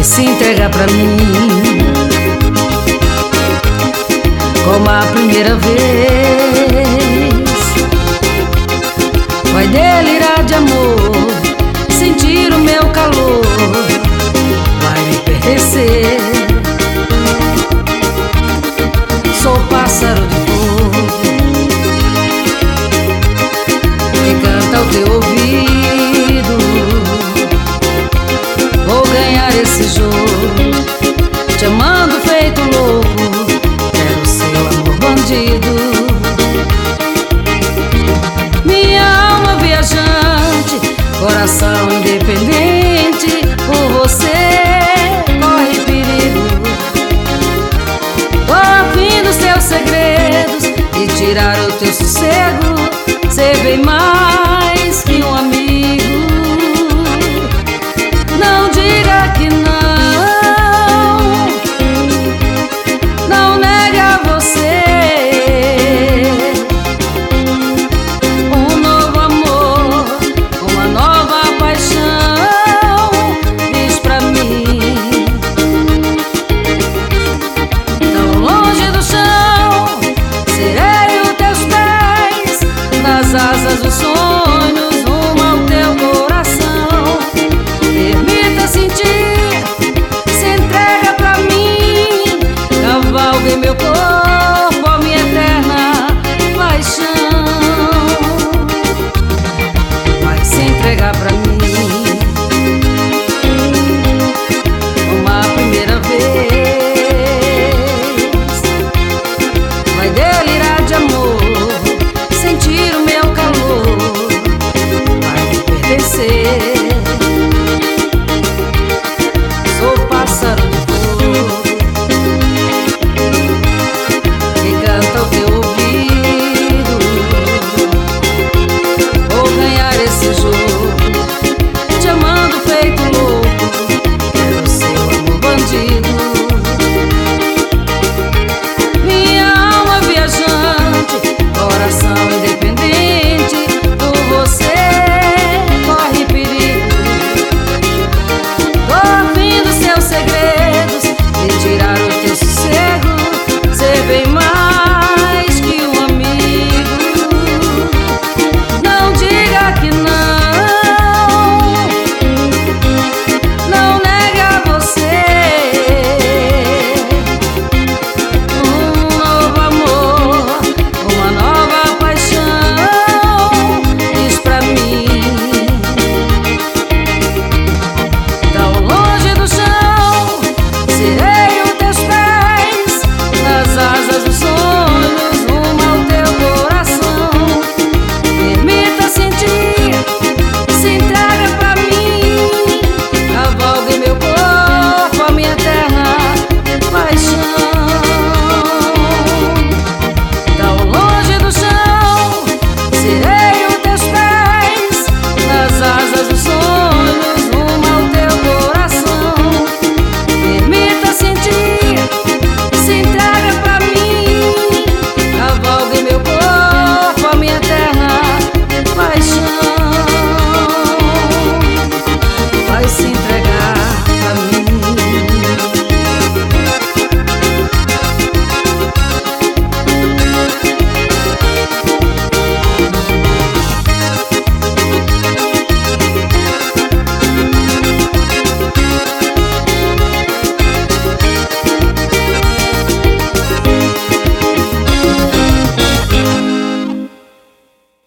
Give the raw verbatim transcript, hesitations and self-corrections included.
vai se entregar pra mim, como a primeira vez. Vai delirar de amor, sentir o meu calor, vai me pertencer. Sou pássaro de fogo que canta ao teu ouvido. Vou ganhar esse jogo, te amando feito louco, quero seu amor bandido. Minha alma viajante, coração independente, por você corre perigo. Tô afim dos teus segredos e tirar o teu sossego, ser bem mais que um amigo. Não diga que não, não nega você. Um novo amor, uma nova paixão, diz pra mim. Tão longe do chão, serei os teus pés, nas asas dos sonhos, rumo ao teu coração. Permita sentir, se entrega pra mim, cavalgue meu corpo, a minha eterna paixão. Vai se entregar pra mim, como a primeira vez. Vai delirar de amor, sentir o meu calor, vai me pertencer. Sou pássaro de fogo que canta ao teu ouvido. Vou ganhar esse jogo,